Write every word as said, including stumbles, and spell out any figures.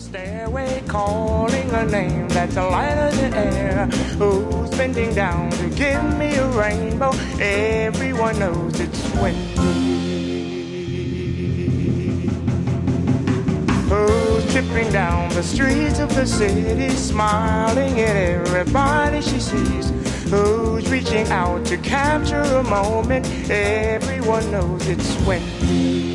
stairway, calling a name that's lighter than air. Who's bending down to give me a rainbow? Everyone knows it's Wendy. Who's tripping down the streets of the city, smiling at everybody she sees? Who's reaching out to capture a moment? Everyone knows it's Wendy.